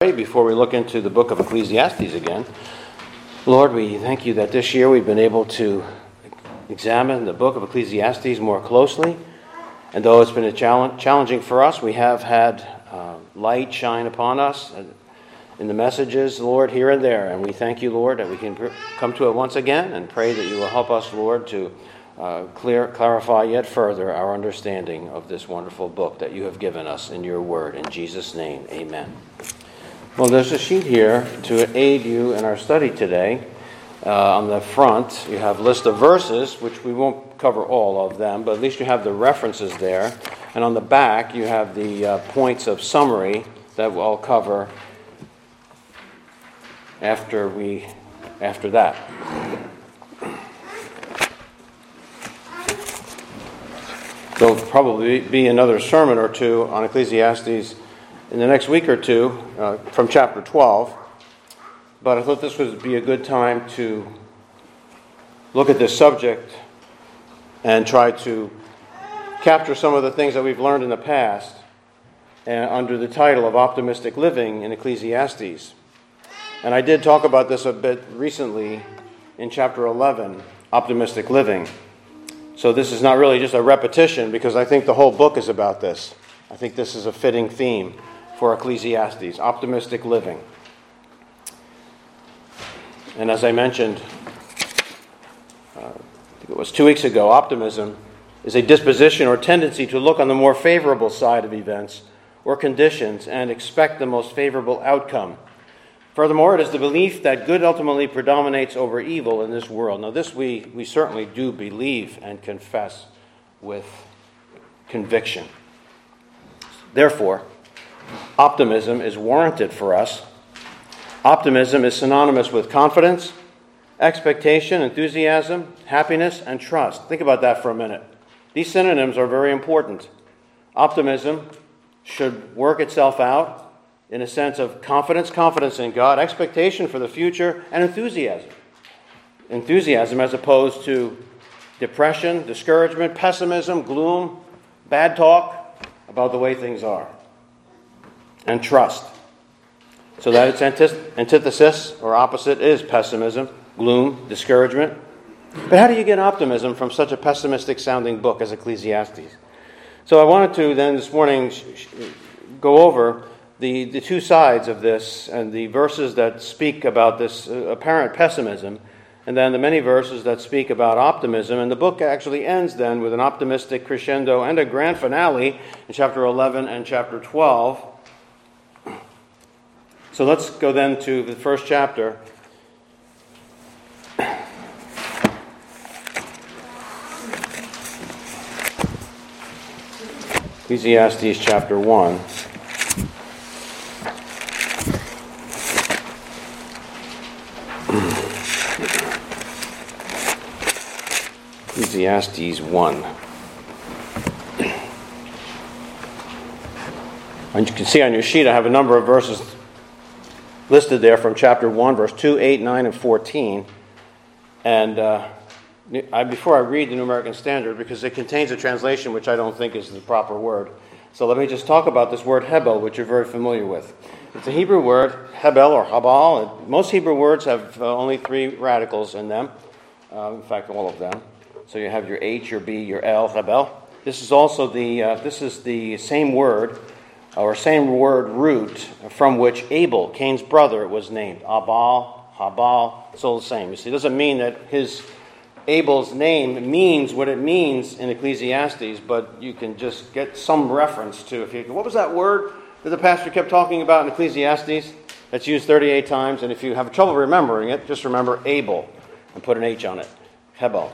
pray before we look into the book of Ecclesiastes again. Lord, we thank you that this year we've been able to examine the book of Ecclesiastes more closely. And though it's been challenging for us, we have had light shine upon us in the messages, Lord, here and there. And we thank you, Lord, that we can come to it once again and pray that you will help us, Lord, to clarify yet further our understanding of this wonderful book that you have given us in your word. In Jesus' name, amen. Well, there's a sheet here to aid you in our study today. On the front, you have a list of verses, which we won't cover all of them, but at least you have the references there. And on the back, you have the points of summary that we'll cover after that. There'll probably be another sermon or two on Ecclesiastes in the next week or two from chapter 12. But I thought this would be a good time to look at this subject and try to capture some of the things that we've learned in the past under the title of Optimistic Living in Ecclesiastes. And I did talk about this a bit recently in chapter 11, Optimistic Living. So this is not really just a repetition, because I think the whole book is about this. I think this is a fitting theme for Ecclesiastes, optimistic living. And as I mentioned, I think it was 2 weeks ago, optimism is a disposition or tendency to look on the more favorable side of events or conditions and expect the most favorable outcome. Furthermore, it is the belief that good ultimately predominates over evil in this world. Now, this we certainly do believe and confess with conviction. Therefore, optimism is warranted for us. Optimism is synonymous with confidence, expectation, enthusiasm, happiness, and trust. Think about that for a minute. These synonyms are very important. Optimism should work itself out in a sense of confidence in God, expectation for the future, and enthusiasm. Enthusiasm as opposed to depression, discouragement, pessimism, gloom, bad talk about the way things are. And trust. So that its antithesis or opposite is pessimism, gloom, discouragement. But how do you get optimism from such a pessimistic sounding book as Ecclesiastes? So I wanted to then this morning go over the two sides of this and the verses that speak about this apparent pessimism, and then the many verses that speak about optimism. And the book actually ends then with an optimistic crescendo and a grand finale in chapter 11 and chapter 12. So let's go then to the first chapter. Ecclesiastes chapter 1. Ecclesiastes 1. And you can see on your sheet I have a number of verses listed there from chapter 1, verse 2, 8, 9, and 14. And before I read the New American Standard, because it contains a translation which I don't think is the proper word, so let me just talk about this word hebel, which you're very familiar with. It's a Hebrew word, hebel or habal. Most Hebrew words have only 3 radicals in them. In fact, all of them. So you have your H, your B, your L, hebel. This is also the same word, or same word root from which Abel, Cain's brother, was named. Abal, Habal, it's all the same. You see, it doesn't mean that Abel's name means what it means in Ecclesiastes, but you can just get some reference to, what was that word that the pastor kept talking about in Ecclesiastes? That's used 38 times, and if you have trouble remembering it, just remember Abel and put an H on it. Hebel.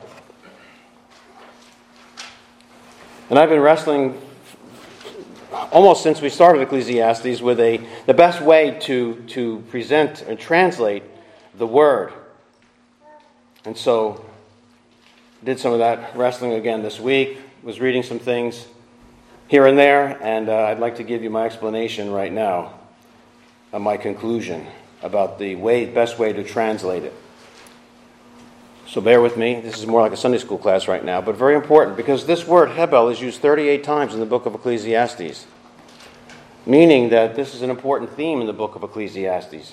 And I've been wrestling almost since we started Ecclesiastes with the best way to present and translate the word. And so did some of that wrestling again this week, was reading some things here and there, and I'd like to give you my explanation right now, my conclusion about the best way to translate it. So bear with me. This is more like a Sunday school class right now, but very important because this word hebel is used 38 times in the book of Ecclesiastes. meaning that this is an important theme in the book of Ecclesiastes.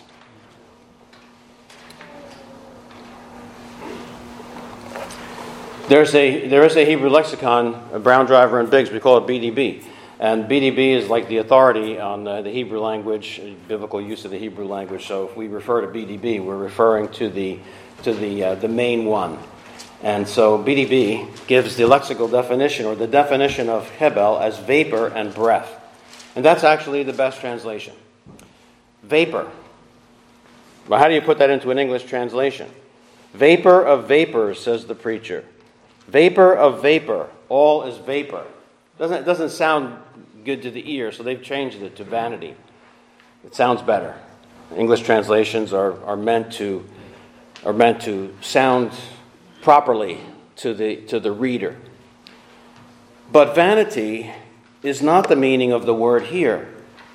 There is a Hebrew lexicon, a Brown, Driver, and Biggs. We call it BDB. And BDB is like the authority on the Hebrew language, biblical use of the Hebrew language. So if we refer to BDB, we're referring to the main one. And so BDB gives the lexical definition, or the definition of Hebel, as vapor and breath. And that's actually the best translation. Vapor. Well, how do you put that into an English translation? Vapor of vapors, says the preacher. Vapor of vapor. All is vapor. It doesn't sound good to the ear, so they've changed it to vanity. It sounds better. English translations are meant to sound properly to the reader. But vanity is not the meaning of the word here.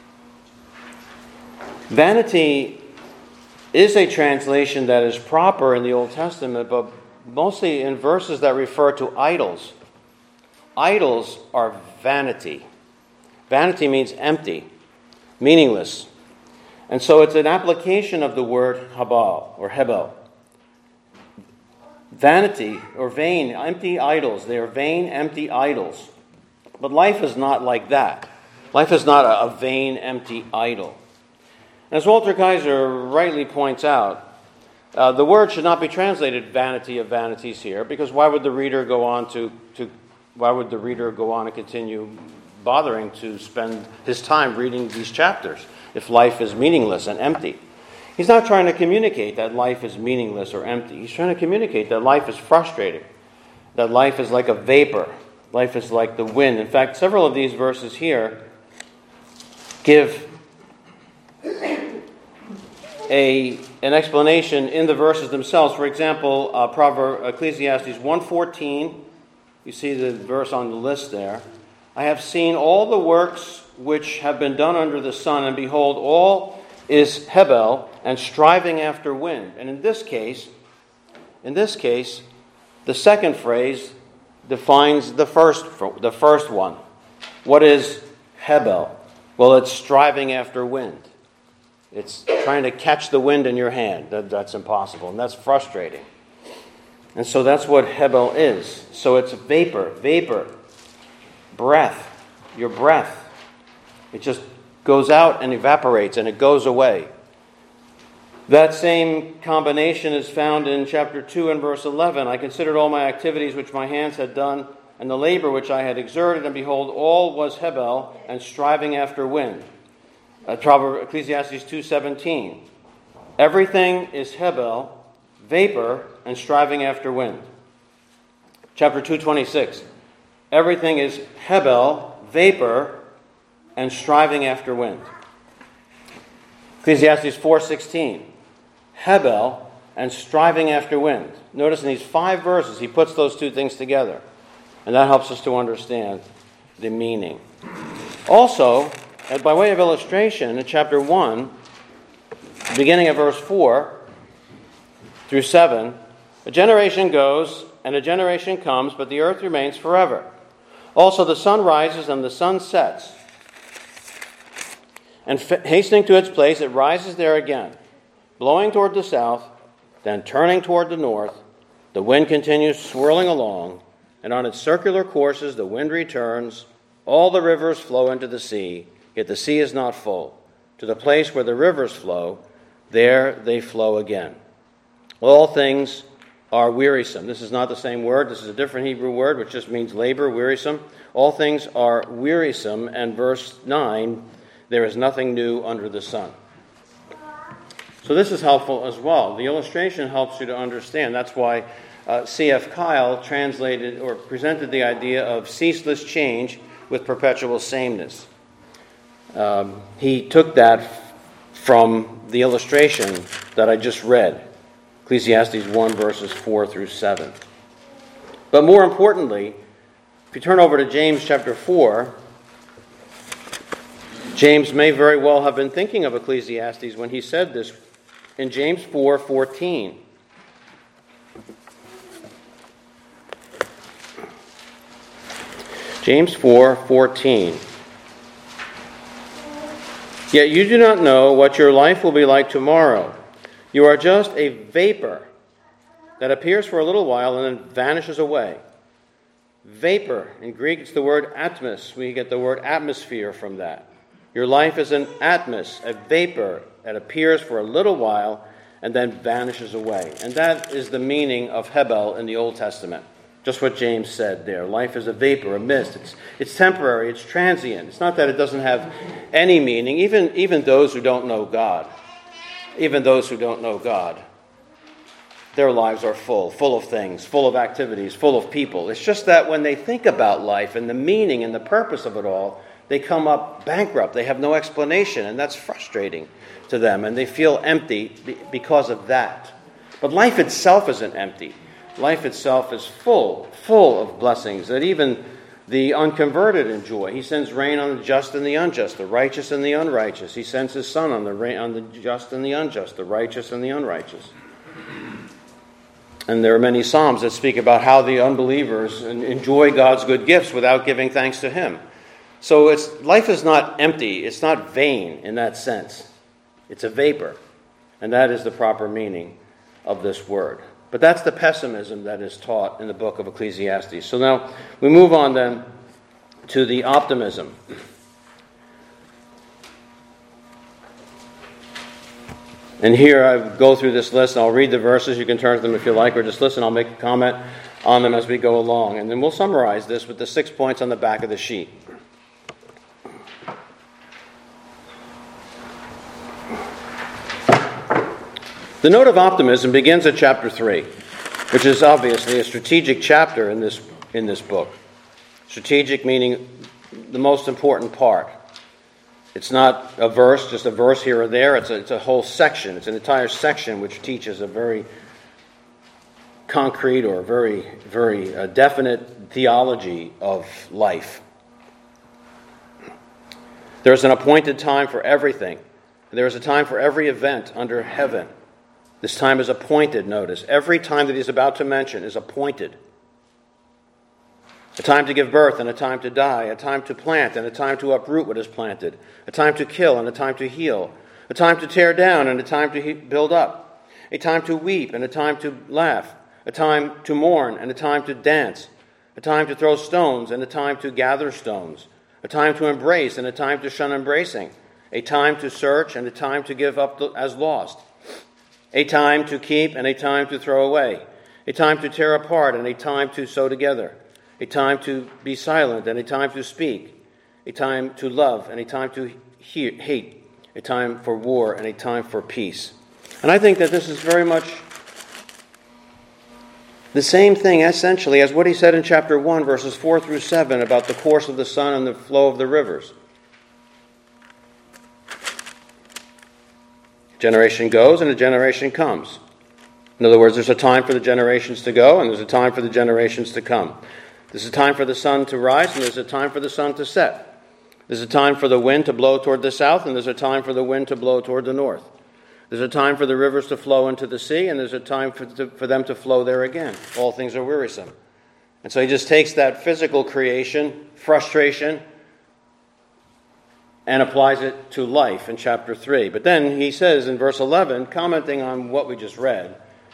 Vanity is a translation that is proper in the Old Testament, but mostly in verses that refer to idols. Idols are vanity. Vanity means empty, meaningless. And so it's an application of the word habal or hebel. Vanity or vain, empty idols. They are vain, empty idols. But life is not like that. Life is not a vain, empty idol. As Walter Kaiser rightly points out, the word should not be translated vanity of vanities here, because why would the reader go on and continue bothering to spend his time reading these chapters if life is meaningless and empty? He's not trying to communicate that life is meaningless or empty. He's trying to communicate that life is frustrating, that life is like a vapor, life is like the wind. In fact, several of these verses here give an explanation in the verses themselves. For example, Ecclesiastes 1:14, you see the verse on the list there. I have seen all the works which have been done under the sun, and behold, all is hebel and striving after wind. And in this case, the second phrase defines the first one. What is hebel? Well, it's striving after wind. It's trying to catch the wind in your hand. That's impossible, and that's frustrating. And so that's what hebel is. So it's vapor, breath, your breath. It just goes out and evaporates, and it goes away. That same combination is found in chapter 2 and verse 11. I considered all my activities which my hands had done, and the labor which I had exerted, and behold, all was hebel and striving after wind. Ecclesiastes 2:17. Everything is hebel, vapor, and striving after wind. Chapter 2:26. Everything is hebel, vapor, and striving after wind. Ecclesiastes 4:16. Hebel and striving after wind. Notice in these 5 verses, he puts those two things together. And that helps us to understand the meaning. Also, and by way of illustration, in chapter 1, beginning at verse 4 through 7, a generation goes and a generation comes, but the earth remains forever. Also the sun rises and the sun sets, and hastening to its place, it rises there again, blowing toward the south, then turning toward the north. The wind continues swirling along, and on its circular courses the wind returns. All the rivers flow into the sea, yet the sea is not full. To the place where the rivers flow, there they flow again. All things are wearisome. This is not the same word. This is a different Hebrew word, which just means labor, wearisome. All things are wearisome, and verse 9, there is nothing new under the sun. So this is helpful as well. The illustration helps you to understand. That's why C.F. Kyle translated or presented the idea of ceaseless change with perpetual sameness. He took that from the illustration that I just read, Ecclesiastes 1, verses 4 through 7. But more importantly, if you turn over to James chapter 4, James may very well have been thinking of Ecclesiastes when he said this in James 4:14. James 4:14. Yet you do not know what your life will be like tomorrow. You are just a vapor that appears for a little while and then vanishes away. Vapor, in Greek it's the word atmos. We get the word atmosphere from that. Your life is an atmos, a vapor that appears for a little while and then vanishes away. And that is the meaning of Hebel in the Old Testament. Just what James said there. Life is a vapor, a mist. It's temporary, it's transient. It's not that it doesn't have any meaning. Even those who don't know God, their lives are full of things, full of activities, full of people. It's just that when they think about life and the meaning and the purpose of it all, they come up bankrupt. They have no explanation, and that's frustrating to them, and they feel empty because of that. But life itself isn't empty. Life itself is full of blessings that even the unconverted enjoy. He sends rain on the just and the unjust, the righteous and the unrighteous. He sends his sun on the just and the unjust, the righteous and the unrighteous. And there are many psalms that speak about how the unbelievers enjoy God's good gifts without giving thanks to him. So life is not empty. It's not vain in that sense. It's a vapor. And that is the proper meaning of this word. But that's the pessimism that is taught in the book of Ecclesiastes. So now we move on then to the optimism. And here I go through this list, and I'll read the verses. You can turn to them if you like, or just listen. I'll make a comment on them as we go along. And then we'll summarize this with the 6 points on the back of the sheet. The note of optimism begins at chapter 3, which is obviously a strategic chapter in this book. Strategic meaning the most important part. It's not a verse, just a verse here or there. It's a whole section. It's an entire section which teaches a very concrete or very, very definite theology of life. There's an appointed time for everything. There is a time for every event under heaven. This time is appointed, notice. Every time that he's about to mention is appointed. A time to give birth and a time to die, a time to plant and a time to uproot what is planted, a time to kill and a time to heal, a time to tear down and a time to build up, a time to weep and a time to laugh, a time to mourn and a time to dance, a time to throw stones and a time to gather stones, a time to embrace and a time to shun embracing, a time to search and a time to give up as lost, a time to keep and a time to throw away, a time to tear apart and a time to sew together, a time to be silent and a time to speak, a time to love and a time to hate, a time for war and a time for peace. And I think that this is very much the same thing essentially as what he said in chapter 1, verses 4 through 7 about the course of the sun and the flow of the rivers. Generation goes and a generation comes. In other words, there's a time for the generations to go and there's a time for the generations to come. There's a time for the sun to rise and there's a time for the sun to set. There's a time for the wind to blow toward the south and there's a time for the wind to blow toward the north. There's a time for the rivers to flow into the sea and there's a time for them to flow there again. All things are wearisome. And so he just takes that physical creation, frustration, and applies it to life in chapter 3. But then he says in verse 11, commenting on what we just read,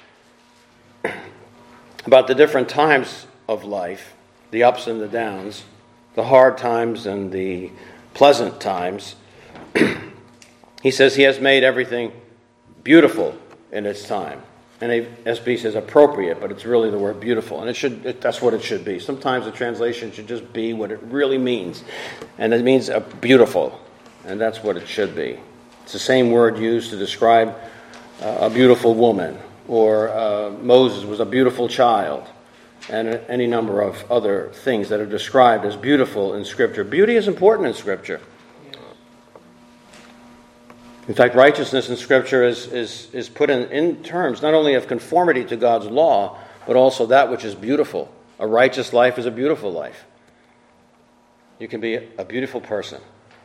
about the different times of life, the ups and the downs, the hard times and the pleasant times, he says he has made everything beautiful in its time. And SB says appropriate, but it's really the word beautiful. And that's what it should be. Sometimes the translation should just be what it really means. And it means beautiful. And that's what it should be. It's the same word used to describe a beautiful woman. Or Moses was a beautiful child. And any number of other things that are described as beautiful in Scripture. Beauty is important in Scripture. In fact, righteousness in Scripture is put in terms not only of conformity to God's law, but also that which is beautiful. A righteous life is a beautiful life. You can be a beautiful person.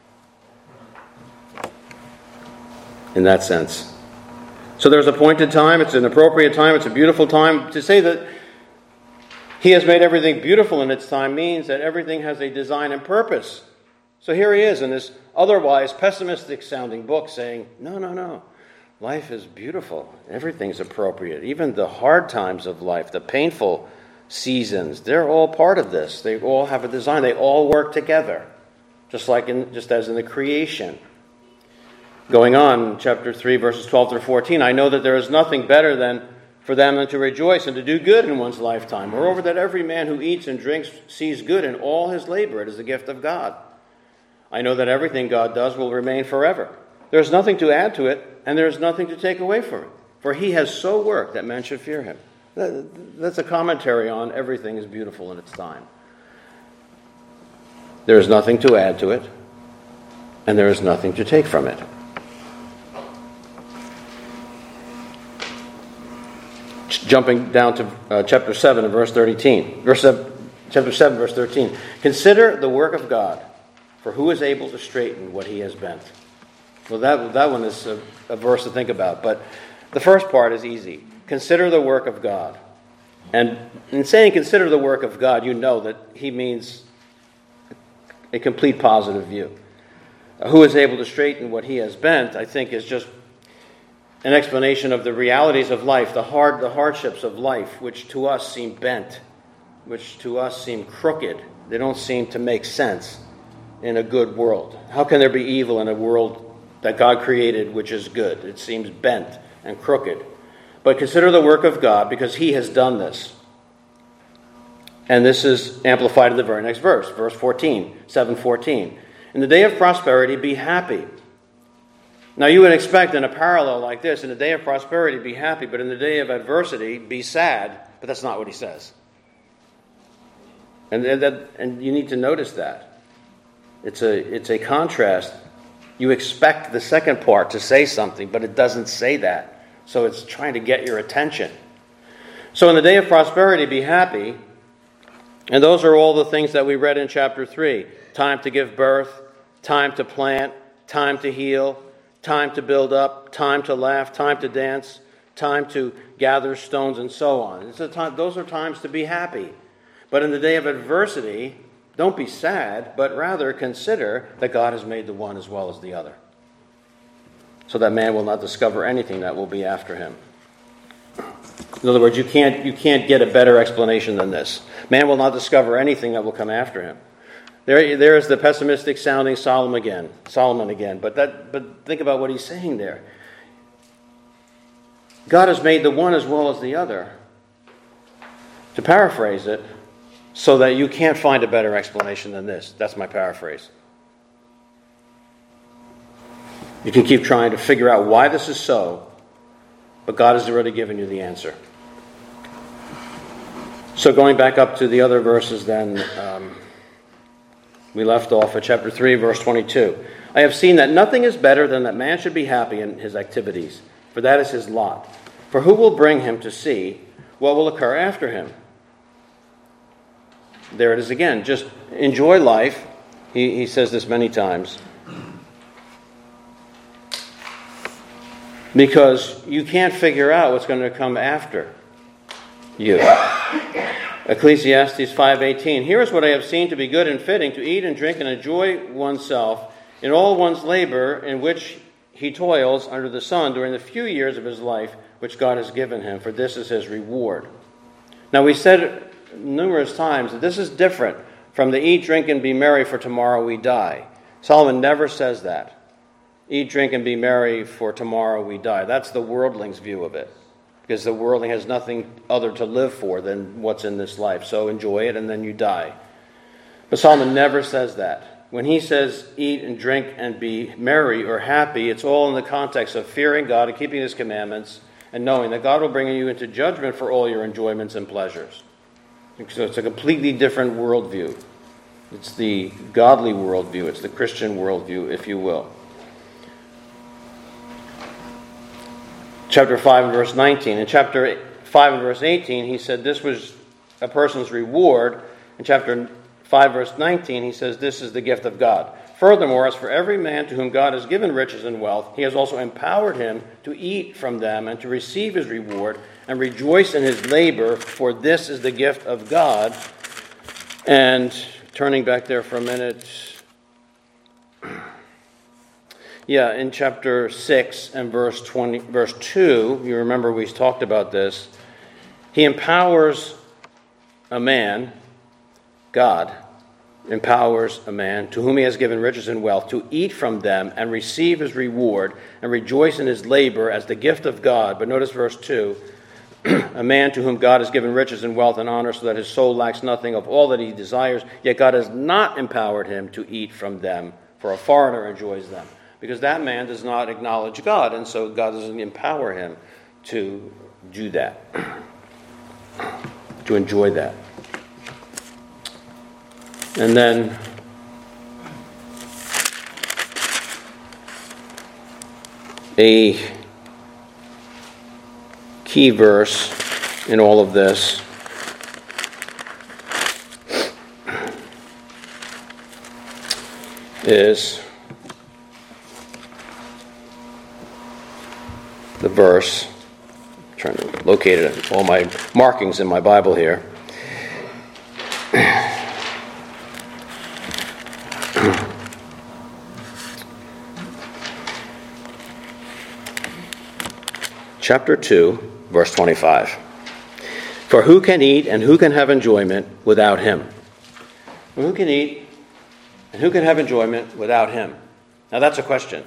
In that sense. So there's an appointed time, it's an appropriate time, it's a beautiful time. To say that he has made everything beautiful in its time means that everything has a design and purpose So here he is in this otherwise pessimistic sounding book saying, no. Life is beautiful. Everything's appropriate. Even the hard times of life, the painful seasons, they're all part of this. They all have a design. They all work together, just as in the creation. Going on, chapter 3, verses 12 through 14, I know that there is nothing better for them than to rejoice and to do good in one's lifetime. Moreover, that every man who eats and drinks sees good in all his labor. It is the gift of God. I know that everything God does will remain forever. There is nothing to add to it, and there is nothing to take away from it. For he has so worked that men should fear him. That's a commentary on everything is beautiful in its time. There is nothing to add to it, and there is nothing to take from it. Jumping down to chapter 7 and verse 13. Chapter 7, verse 13. Consider the work of God, for who is able to straighten what he has bent? Well, that one is a verse to think about. But the first part is easy. Consider the work of God. And in saying consider the work of God, you know that he means a complete positive view. Who is able to straighten what he has bent, I think, is just an explanation of the realities of life, the hardships of life, which to us seem bent, which to us seem crooked. They don't seem to make sense in a good world. How can there be evil in a world that God created, which is good? It seems bent and crooked. But consider the work of God, because he has done this. And this is amplified in the very next verse, verse 14, 7:14. In the day of prosperity, be happy. Now you would expect in a parallel like this, in the day of prosperity, be happy, but in the day of adversity, be sad. But that's not what he says. And you need to notice that. It's a contrast. You expect the second part to say something, but it doesn't say that. So it's trying to get your attention. So in the day of prosperity, be happy. And those are all the things that we read in chapter 3. Time to give birth, time to plant, time to heal, time to build up, time to laugh, time to dance, time to gather stones, and so on. Those are times to be happy. But in the day of adversity, don't be sad, but rather consider that God has made the one as well as the other, so that man will not discover anything that will be after him. In other words, you can't get a better explanation than this. Man will not discover anything that will come after him. There is the pessimistic sounding Solomon again. But think about what he's saying there. God has made the one as well as the other. To paraphrase it, so that you can't find a better explanation than this. That's my paraphrase. You can keep trying to figure out why this is so, but God has already given you the answer. So going back up to the other verses then, we left off at chapter 3, verse 22. I have seen that nothing is better than that man should be happy in his activities, for that is his lot. For who will bring him to see what will occur after him? There it is again. Just enjoy life. He says this many times. Because you can't figure out what's going to come after you. Ecclesiastes 5:18. Here is what I have seen to be good and fitting, to eat and drink and enjoy oneself in all one's labor in which he toils under the sun during the few years of his life which God has given him, for this is his reward. Now we said numerous times that this is different from the eat, drink, and be merry, for tomorrow we die. Solomon never says that. Eat, drink, and be merry, for tomorrow we die. That's the worldling's view of it, because the worldling has nothing other to live for than what's in this life. So enjoy it and then you die. But Solomon never says that. When he says eat and drink and be merry or happy, it's all in the context of fearing God and keeping his commandments and knowing that God will bring you into judgment for all your enjoyments and pleasures. So it's a completely different worldview. It's the godly worldview. It's the Christian worldview, if you will. Chapter 5 and verse 19. In chapter 5 and verse 18, he said this was a person's reward. In chapter 5 verse 19, he says this is the gift of God. Furthermore, as for every man to whom God has given riches and wealth, he has also empowered him to eat from them and to receive his reward and rejoice in his labor, for this is the gift of God. And turning back there for a minute, Yeah, in chapter 6 and verse 2, you remember we talked about this. He empowers a man, God empowers a man to whom he has given riches and wealth to eat from them and receive his reward and rejoice in his labor as the gift of God. But notice verse 2, a man to whom God has given riches and wealth and honor so that his soul lacks nothing of all that he desires, yet God has not empowered him to eat from them, for a foreigner enjoys them. Because that man does not acknowledge God, and so God doesn't empower him to do that, to enjoy that. And then a key verse in all of this is the verse. I'm trying to locate it in all my markings in my Bible here. Chapter 2, verse 25. For who can eat and who can have enjoyment without him? Who can eat and who can have enjoyment without him? Now that's a question.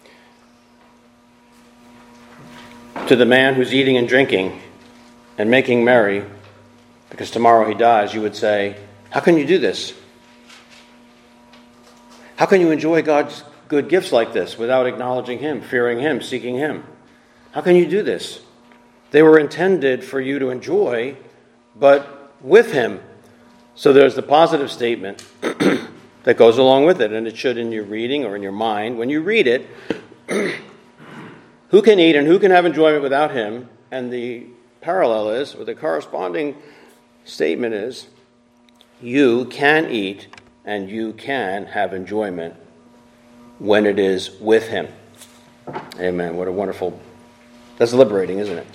To the man who's eating and drinking and making merry, because tomorrow he dies, you would say, how can you do this? How can you enjoy God's good gifts like this without acknowledging him, fearing him, seeking him? How can you do this? They were intended for you to enjoy, but with him. So there's the positive statement that goes along with it, and it should in your reading or in your mind. When you read it, who can eat and who can have enjoyment without him? And the parallel is, or the corresponding statement is, you can eat and you can have enjoyment when it is with him. Amen. What a wonderful... That's liberating, isn't it?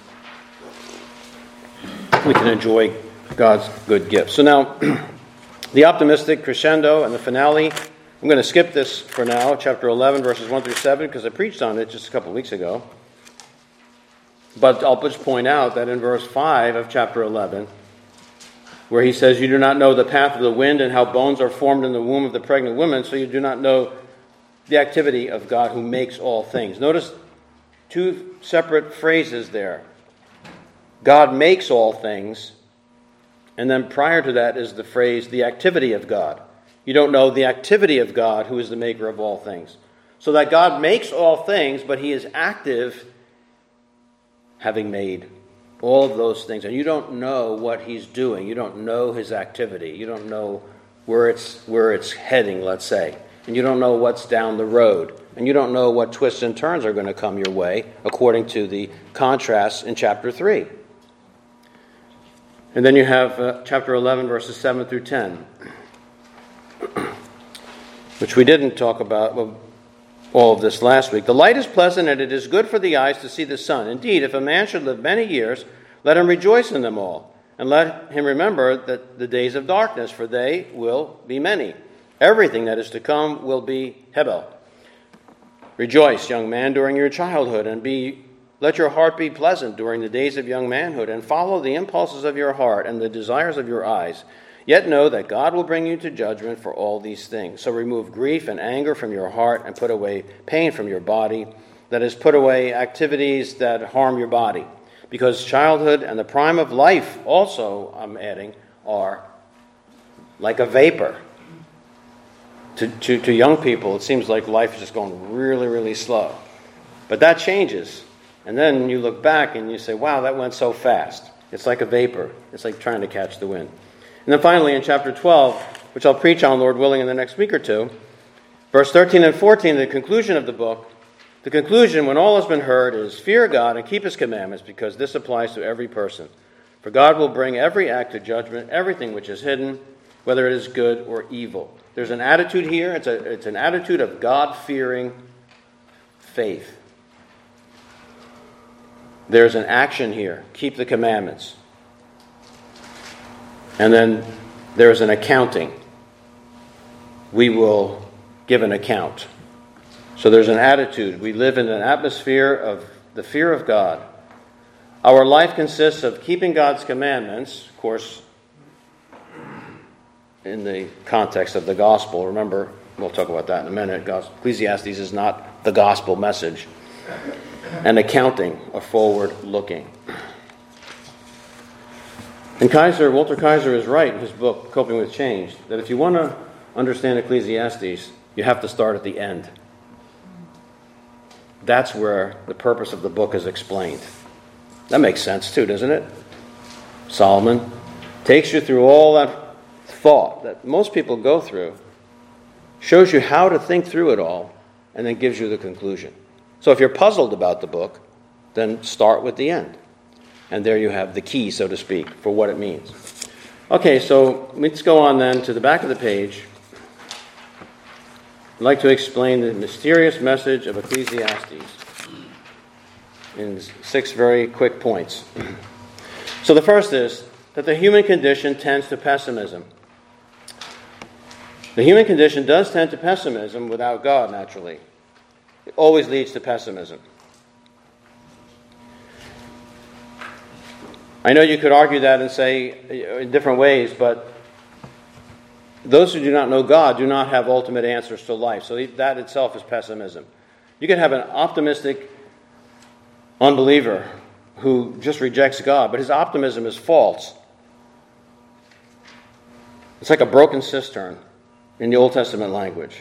We can enjoy God's good gifts. So now, the optimistic crescendo and the finale. I'm going to skip this for now, chapter 11, verses 1 through 7, because I preached on it just a couple of weeks ago. But I'll just point out that in verse 5 of chapter 11, where he says, you do not know the path of the wind and how bones are formed in the womb of the pregnant woman, so you do not know the activity of God who makes all things. Notice two separate phrases there. God makes all things, and then prior to that is the phrase, the activity of God. You don't know the activity of God, who is the maker of all things. So that God makes all things, but he is active, having made all of those things. And you don't know what he's doing. You don't know his activity. You don't know where it's heading, let's say. And you don't know what's down the road. And you don't know what twists and turns are going to come your way, according to the contrasts in chapter 3. And then you have chapter 11, verses 7 through 10, which we didn't talk about all of this last week. The light is pleasant, and it is good for the eyes to see the sun. Indeed, if a man should live many years, let him rejoice in them all. And let him remember that the days of darkness, for they will be many. Everything that is to come will be Hebel. Rejoice, young man, during your childhood, and let your heart be pleasant during the days of young manhood, and follow the impulses of your heart and the desires of your eyes. Yet know that God will bring you to judgment for all these things. So remove grief and anger from your heart, and put away pain from your body. That is, put away activities that harm your body. Because childhood and the prime of life also, I'm adding, are like a vapor. To young people, it seems like life is just going really, really slow. But that changes. And then you look back and you say, wow, that went so fast. It's like a vapor. It's like trying to catch the wind. And then finally in chapter 12, which I'll preach on, Lord willing, in the next week or two, verse 13 and 14, the conclusion of the book, the conclusion, when all has been heard, is fear God and keep his commandments, because this applies to every person. For God will bring every act to judgment, everything which is hidden, whether it is good or evil. There's an attitude here. It's an attitude of God-fearing faith. There's an action here. Keep the commandments. And then there's an accounting. We will give an account. So there's an attitude. We live in an atmosphere of the fear of God. Our life consists of keeping God's commandments, of course, in the context of the gospel. Remember, we'll talk about that in a minute. Ecclesiastes is not the gospel message. And accounting, or forward looking. And Walter Kaiser is right in his book, Coping with Change, that if you want to understand Ecclesiastes, you have to start at the end. That's where the purpose of the book is explained. That makes sense too, doesn't it? Solomon takes you through all that thought that most people go through, shows you how to think through it all, and then gives you the conclusion. So if you're puzzled about the book, then start with the end. And there you have the key, so to speak, for what it means. Okay, so let's go on then to the back of the page. I'd like to explain the mysterious message of Ecclesiastes in 6 very quick points. So the first is that the human condition tends to pessimism. The human condition does tend to pessimism without God, naturally. It always leads to pessimism. I know you could argue that and say in different ways, but those who do not know God do not have ultimate answers to life. So that itself is pessimism. You can have an optimistic unbeliever who just rejects God, but his optimism is false. It's like a broken cistern in the Old Testament language.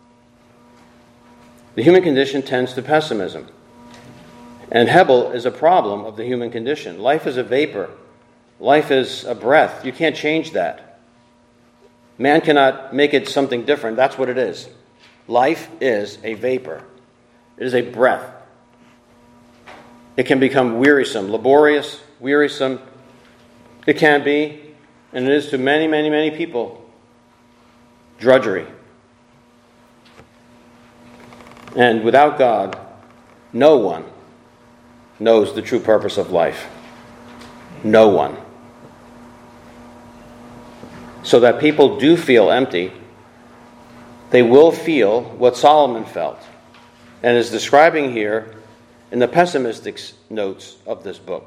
The human condition tends to pessimism. And Hebel is a problem of the human condition. Life is a vapor. Life is a breath. You can't change that. Man cannot make it something different. That's what it is. Life is a vapor. It is a breath. It can become wearisome, laborious, wearisome. It can be, and it is to many, many, many people, drudgery. And without God, no one knows the true purpose of life. No one. So that people do feel empty, they will feel what Solomon felt, and is describing here in the pessimistic notes of this book.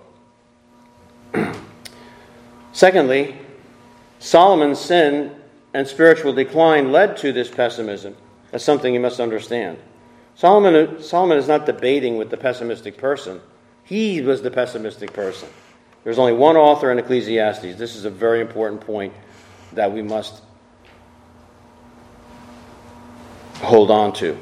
Secondly, Solomon's sin and spiritual decline led to this pessimism. That's something you must understand. Solomon is not debating with the pessimistic person. He was the pessimistic person. There's only one author in Ecclesiastes. This is a very important point that we must hold on to.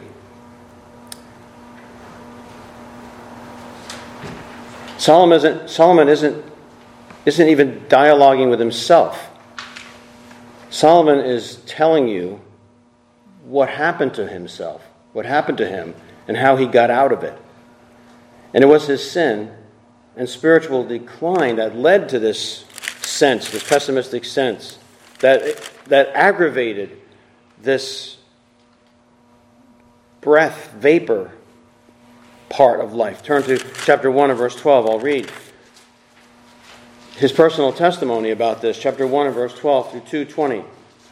Solomon isn't even dialoguing with himself. Solomon is telling you what happened to himself, what happened to him, and how he got out of it. And it was his sin and spiritual decline that led to this sense, this pessimistic sense, that aggravated this breath, vapor part of life. Turn to chapter 1 and verse 12. I'll read his personal testimony about this. Chapter 1 and verse 12 through 2:20.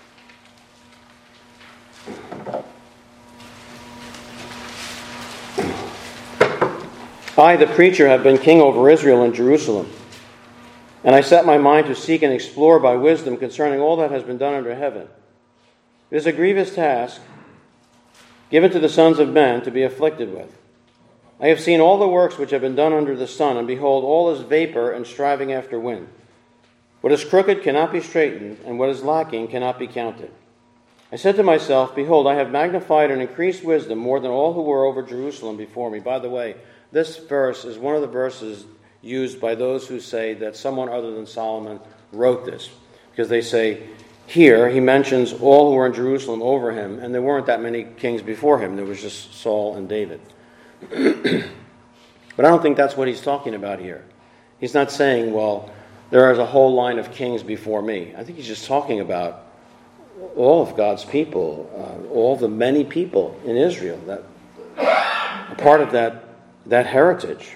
I, the preacher, have been king over Israel and Jerusalem. And I set my mind to seek and explore by wisdom concerning all that has been done under heaven. It is a grievous task given to the sons of men to be afflicted with. I have seen all the works which have been done under the sun, and behold, all is vapor and striving after wind. What is crooked cannot be straightened, and what is lacking cannot be counted. I said to myself, behold, I have magnified and increased wisdom more than all who were over Jerusalem before me. By the way, this verse is one of the verses used by those who say that someone other than Solomon wrote this. Because they say, here he mentions all who were in Jerusalem over him, and there weren't that many kings before him. There was just Saul and David. But I don't think that's what he's talking about here. He's not saying, well, there is a whole line of kings before me. I think he's just talking about all of God's people, all the many people in Israel that are part of that heritage.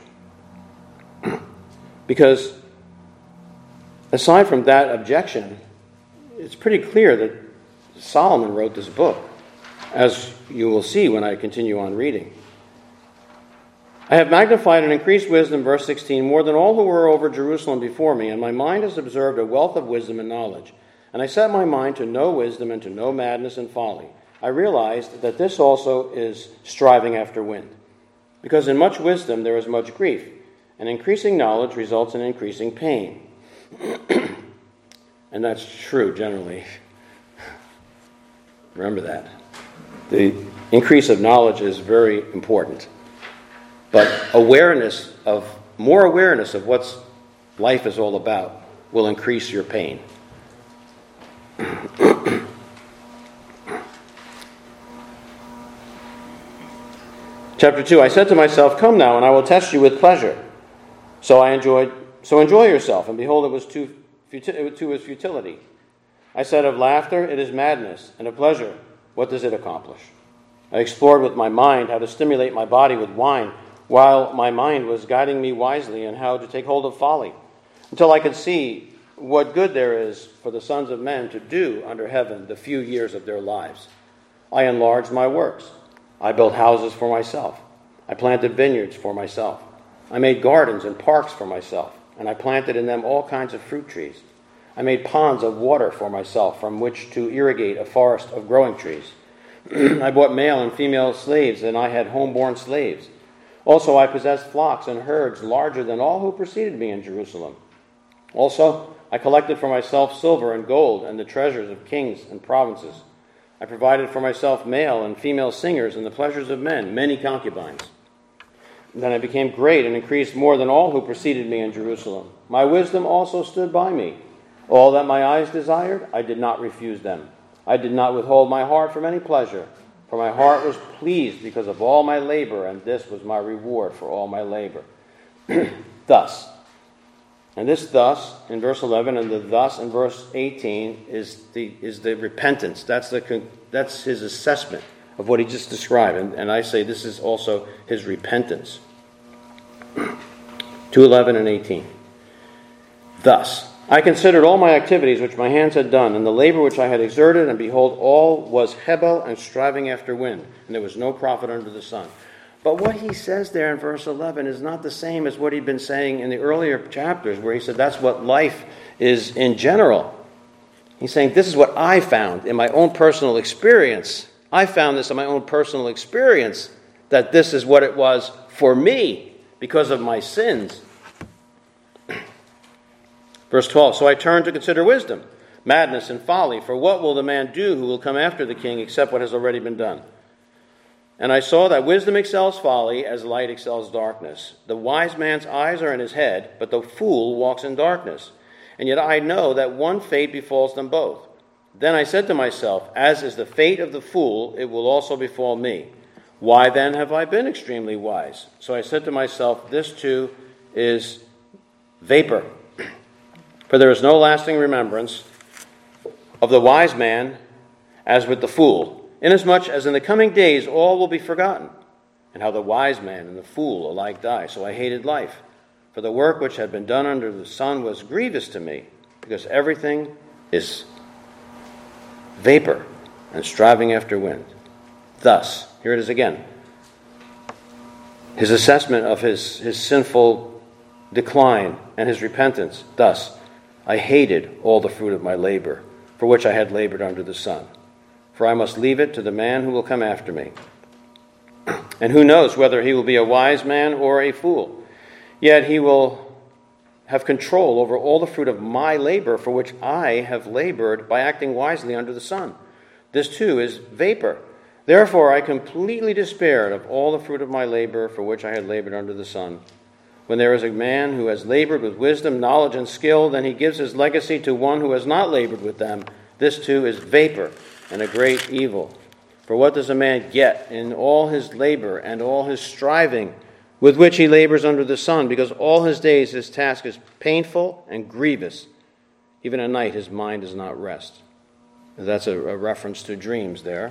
Because aside from that objection, it's pretty clear that Solomon wrote this book. as you will see when I continue on reading. I have magnified and increased wisdom, verse 16, more than all who were over Jerusalem before me, and my mind has observed a wealth of wisdom and knowledge. And I set my mind to know wisdom and to know madness and folly. I realized that this also is striving after wind. Because in much wisdom there is much grief, and increasing knowledge results in increasing pain. And that's true generally. Remember that. The increase of knowledge is very important. But more awareness of what life is all about will increase your pain. Chapter 2, I said to myself, come now, and I will test you with pleasure. So enjoy yourself. And behold, it was to his futility. I said of laughter, it is madness, and of pleasure, what does it accomplish? I explored with my mind how to stimulate my body with wine, while my mind was guiding me wisely in how to take hold of folly, until I could see what good there is for the sons of men to do under heaven the few years of their lives. I enlarged my works. I built houses for myself. I planted vineyards for myself. I made gardens and parks for myself, and I planted in them all kinds of fruit trees. I made ponds of water for myself from which to irrigate a forest of growing trees. I bought male and female slaves, and I had homeborn slaves. Also, I possessed flocks and herds larger than all who preceded me in Jerusalem. Also, I collected for myself silver and gold and the treasures of kings and provinces. I provided for myself male and female singers and the pleasures of men, many concubines. Then I became great and increased more than all who preceded me in Jerusalem. My wisdom also stood by me. All that my eyes desired, I did not refuse them. I did not withhold my heart from any pleasure, for my heart was pleased because of all my labor, and this was my reward for all my labor. Thus. And this thus in verse 11 and the thus in verse 18 is the repentance. That's his assessment of what he just described. And I say this is also his repentance. 2:11 and 18. Thus, I considered all my activities which my hands had done, and the labor which I had exerted, and behold, all was Hebel and striving after wind, and there was no profit under the sun. But what he says there in verse 11 is not the same as what he'd been saying in the earlier chapters, where he said that's what life is in general. He's saying this is what I found in my own personal experience. I found this in my own personal experience, that this is what it was for me because of my sins. Verse 12, so I turned to consider wisdom, madness, and folly, for what will the man do who will come after the king except what has already been done? And I saw that wisdom excels folly as light excels darkness. The wise man's eyes are in his head, but the fool walks in darkness. And yet I know that one fate befalls them both. Then I said to myself, as is the fate of the fool, it will also befall me. Why then have I been extremely wise? So I said to myself, this too is vapor. For there is no lasting remembrance of the wise man as with the fool, inasmuch as in the coming days all will be forgotten, and how the wise man and the fool alike die. So I hated life, for the work which had been done under the sun was grievous to me, because everything is vapor and striving after wind. Thus, here it is again, his assessment of his sinful decline and his repentance. Thus, I hated all the fruit of my labor, for which I had labored under the sun. For I must leave it to the man who will come after me. And who knows whether he will be a wise man or a fool. Yet he will have control over all the fruit of my labor, for which I have labored by acting wisely under the sun. This too is vapor. Therefore I completely despaired of all the fruit of my labor, for which I had labored under the sun. When there is a man who has labored with wisdom, knowledge, and skill, then he gives his legacy to one who has not labored with them. This too is vapor and a great evil. For what does a man get in all his labor and all his striving with which he labors under the sun? Because all his days his task is painful and grievous. Even at night his mind does not rest. That's a reference to dreams there.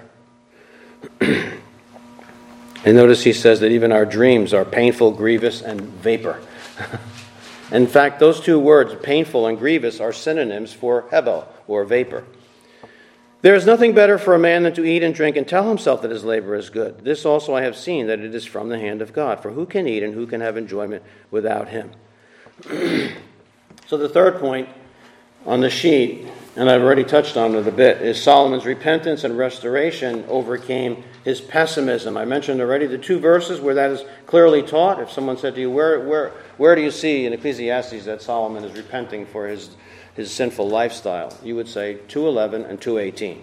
And notice he says that even our dreams are painful, grievous, and vapor. In fact, those two words, painful and grievous, are synonyms for hebel, or vapor. There is nothing better for a man than to eat and drink and tell himself that his labor is good. This also I have seen, that it is from the hand of God. For who can eat and who can have enjoyment without him? So the third point on the sheet, and I've already touched on it a bit, is Solomon's repentance and restoration overcame his pessimism. I mentioned already the two verses where that is clearly taught. If someone said to you, where do you see in Ecclesiastes that Solomon is repenting for his sinful lifestyle? You would say 2:11 and 2:18.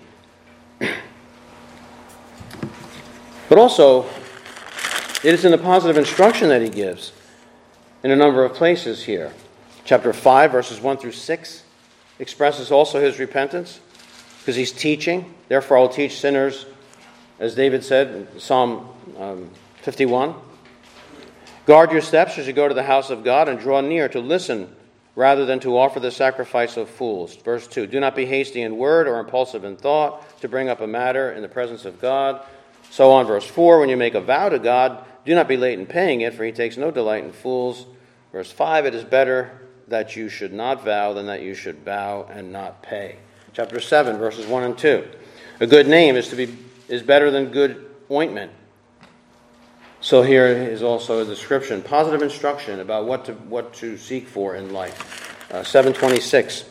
But also, it is in the positive instruction that he gives in a number of places here. Chapter 5, verses 1 through 6 expresses also his repentance because he's teaching. Therefore, I will teach sinners, as David said in Psalm 51. Guard your steps as you go to the house of God and draw near to listen rather than to offer the sacrifice of fools. Verse 2, do not be hasty in word or impulsive in thought to bring up a matter in the presence of God. So on, verse 4, when you make a vow to God, do not be late in paying it, for he takes no delight in fools. Verse 5, it is better that you should not vow than that you should vow and not pay. Chapter 7, verses 1 and 2. A good name is better than good ointment. So here is also a description, positive instruction about what to seek for in life. 7:26.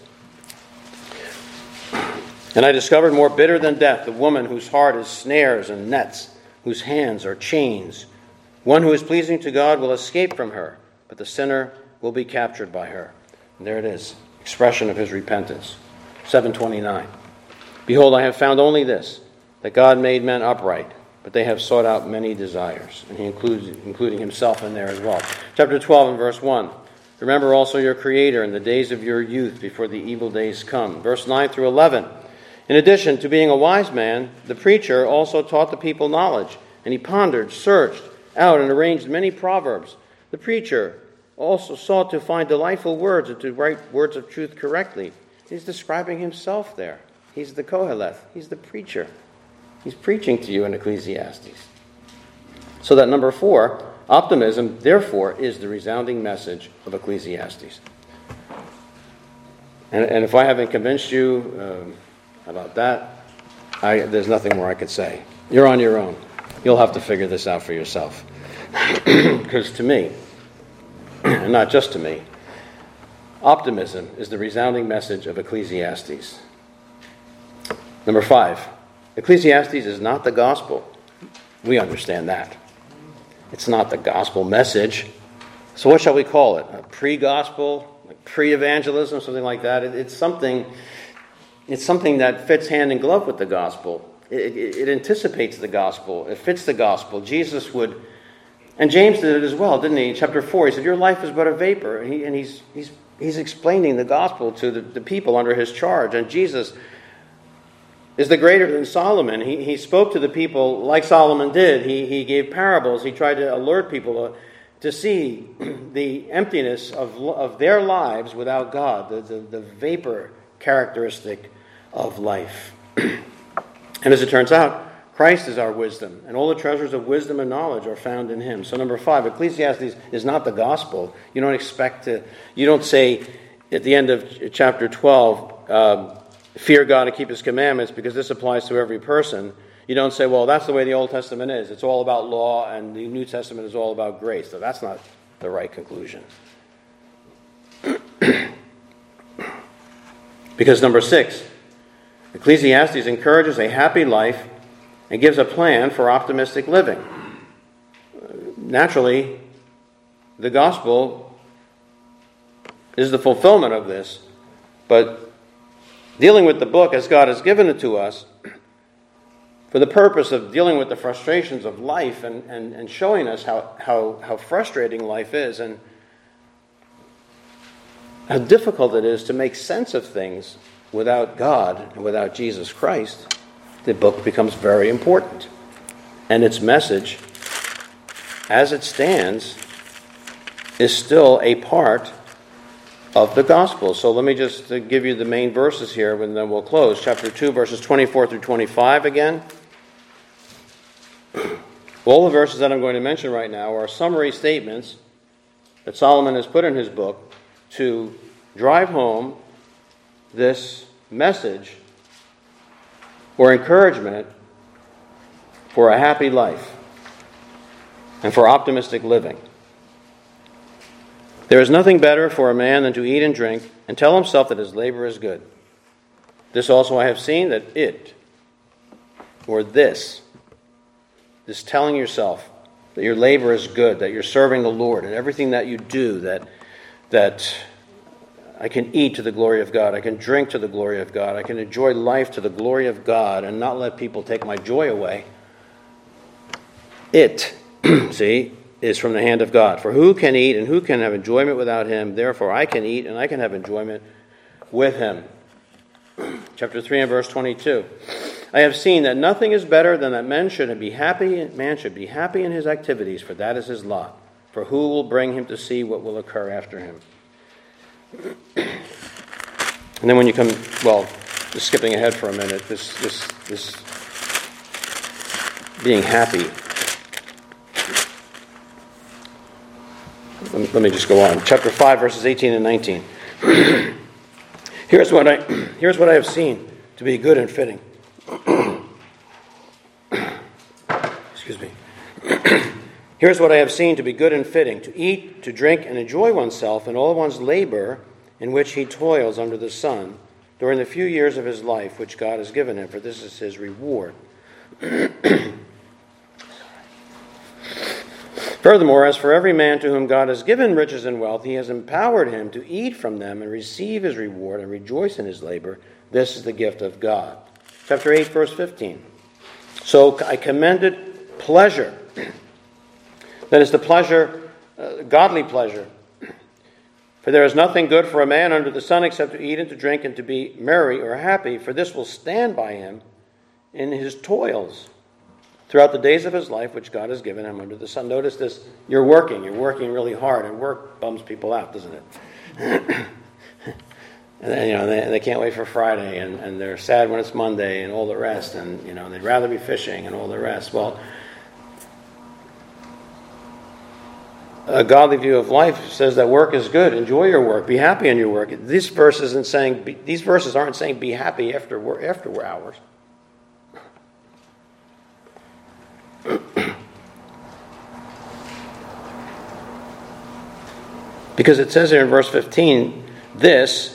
And I discovered more bitter than death the woman whose heart is snares and nets, whose hands are chains. One who is pleasing to God will escape from her, but the sinner will be captured by her. And there it is, expression of his repentance. 7:29. Behold, I have found only this, that God made men upright, but they have sought out many desires. And he including himself in there as well. Chapter 12 and verse 1. Remember also your Creator in the days of your youth, before the evil days come. Verse 9 through 11. In addition to being a wise man, the preacher also taught the people knowledge, and he pondered, searched out, and arranged many proverbs. The preacher also sought to find delightful words and to write words of truth correctly. He's describing himself there. He's the Koheleth. He's the preacher. He's preaching to you in Ecclesiastes. So that number 4, optimism, therefore, is the resounding message of Ecclesiastes. And if I haven't convinced you about that, there's nothing more I could say. You're on your own. You'll have to figure this out for yourself. Because to me, and not just to me, optimism is the resounding message of Ecclesiastes. Number 5, Ecclesiastes is not the gospel. We understand that. It's not the gospel message. So what shall we call it? A pre-gospel, like pre-evangelism, something like that? It's something that fits hand in glove with the gospel. It anticipates the gospel. It fits the gospel. Jesus would, and James did it as well, didn't he? In chapter 4, he said, your life is but a vapor. And he's explaining the gospel to the people under his charge. And Jesus is the greater than Solomon. He spoke to the people like Solomon did. He gave parables. He tried to alert people to see the emptiness of their lives without God, the vapor characteristic of life. And as it turns out, Christ is our wisdom, and all the treasures of wisdom and knowledge are found in him. So number 5, Ecclesiastes is not the gospel. You don't say at the end of chapter 12, fear God and keep his commandments, because this applies to every person. You don't say, well, that's the way the Old Testament is. It's all about law, and the New Testament is all about grace. So that's not the right conclusion. Because number 6, Ecclesiastes encourages a happy life and gives a plan for optimistic living. Naturally, the gospel is the fulfillment of this, but dealing with the book as God has given it to us for the purpose of dealing with the frustrations of life and showing us how frustrating life is and how difficult it is to make sense of things without God and without Jesus Christ, the book becomes very important. And its message, as it stands, is still a part of the gospel. So let me just give you the main verses here, and then we'll close. Chapter 2, verses 24 through 25 again. All the verses that I'm going to mention right now are summary statements that Solomon has put in his book to drive home this message or encouragement for a happy life and for optimistic living. There is nothing better for a man than to eat and drink and tell himself that his labor is good. This also I have seen, that it, or this telling yourself that your labor is good, that you're serving the Lord, and everything that you do, that I can eat to the glory of God, I can drink to the glory of God, I can enjoy life to the glory of God and not let people take my joy away. It, see, is from the hand of God. For who can eat and who can have enjoyment without him? Therefore I can eat and I can have enjoyment with him. Chapter 3 and verse 22. I have seen that nothing is better than that man should be happy in his activities, for that is his lot. For who will bring him to see what will occur after him? And then when you come, just skipping ahead for a minute, this being happy. Let me just go on. Chapter 5, verses 18 and 19. Here's what I have seen to be good and fitting. Excuse me. Here's what I have seen to be good and fitting: to eat, to drink, and enjoy oneself in all one's labor in which he toils under the sun during the few years of his life which God has given him, for this is his reward. Furthermore, as for every man to whom God has given riches and wealth, he has empowered him to eat from them and receive his reward and rejoice in his labor. This is the gift of God. Chapter 8, verse 15. So I commended pleasure. That is the pleasure, godly pleasure. For there is nothing good for a man under the sun except to eat and to drink and to be merry or happy, for this will stand by him in his toils throughout the days of his life, which God has given him under the sun. Notice this, you're working really hard, and work bums people out, doesn't it? And then, they can't wait for Friday, and they're sad when it's Monday and all the rest, and they'd rather be fishing and all the rest. Well, a godly view of life says that work is good. Enjoy your work. Be happy in your work. These verses aren't saying be happy after hours. Because it says here in verse 15, this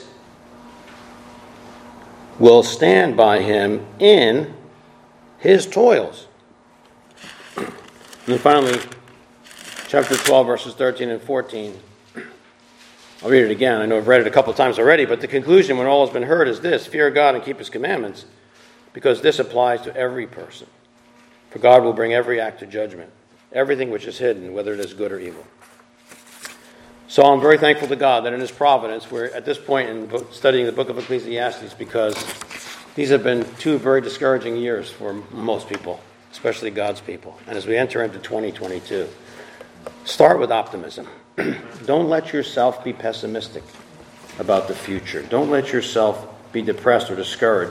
will stand by him in his toils. And then finally, chapter 12, verses 13 and 14. I'll read it again. I know I've read it a couple times already, but the conclusion when all has been heard is this: fear God and keep his commandments, because this applies to every person. For God will bring every act to judgment, everything which is hidden, whether it is good or evil. So I'm very thankful to God that in his providence, we're at this point in studying the book of Ecclesiastes, because these have been 2 very discouraging years for most people, especially God's people. And as we enter into 2022, start with optimism. Don't let yourself be pessimistic about the future. Don't let yourself be depressed or discouraged.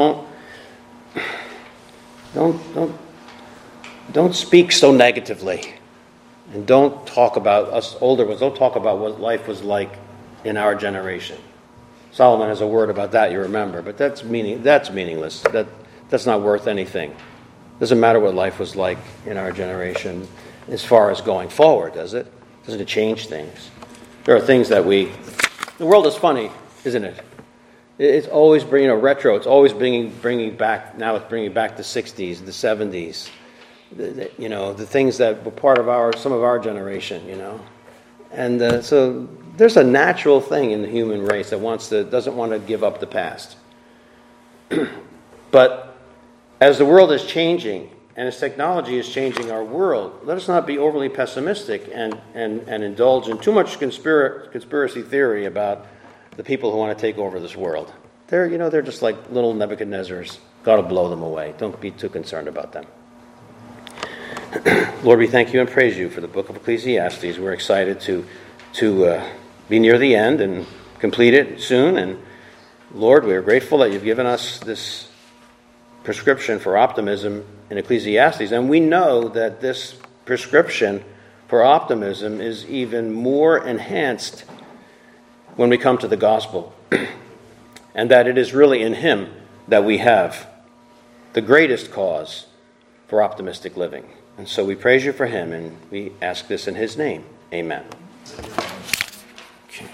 Don't speak so negatively. And don't talk about us older ones. Don't talk about what life was like in our generation. Solomon has a word about that, you remember, but that's meaningless. That's not worth anything. Doesn't matter what life was like in our generation as far as going forward, does it? Doesn't it change things? There are things that the world is funny, isn't it? It's always bringing retro. It's always bringing back. Now it's bringing back the '60s, the '70s. The things that were part of some of our generation. And so there's a natural thing in the human race that doesn't want to give up the past. But as the world is changing and as technology is changing our world, let us not be overly pessimistic and indulge in too much conspiracy theory about the people who want to take over this world. They're just like little Nebuchadnezzars. God will blow them away. Don't be too concerned about them. Lord, we thank you and praise you for the book of Ecclesiastes. We're excited to be near the end and complete it soon. And Lord, we are grateful that you've given us this prescription for optimism in Ecclesiastes. And we know that this prescription for optimism is even more enhanced when we come to the gospel. And that it is really in him that we have the greatest cause for optimistic living. And so we praise you for him, and we ask this in his name. Amen.